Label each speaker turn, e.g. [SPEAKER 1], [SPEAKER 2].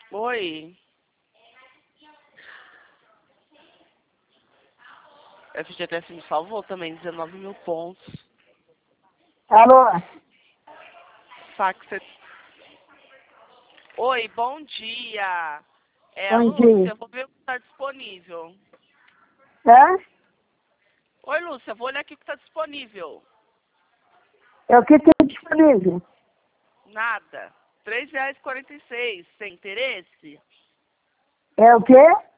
[SPEAKER 1] Oi. FGTS me salvou também, 19 mil pontos.
[SPEAKER 2] Alô?
[SPEAKER 1] Fax. Oi, bom dia. É a
[SPEAKER 2] Bom
[SPEAKER 1] Lúcia,
[SPEAKER 2] dia.
[SPEAKER 1] eu vou ver o que está disponível.
[SPEAKER 2] Hã?
[SPEAKER 1] Oi, Lúcia, vou olhar aqui o que está disponível.
[SPEAKER 2] É o que tem disponível?
[SPEAKER 1] Nada. R$ 3,46. Sem interesse?
[SPEAKER 2] É o quê?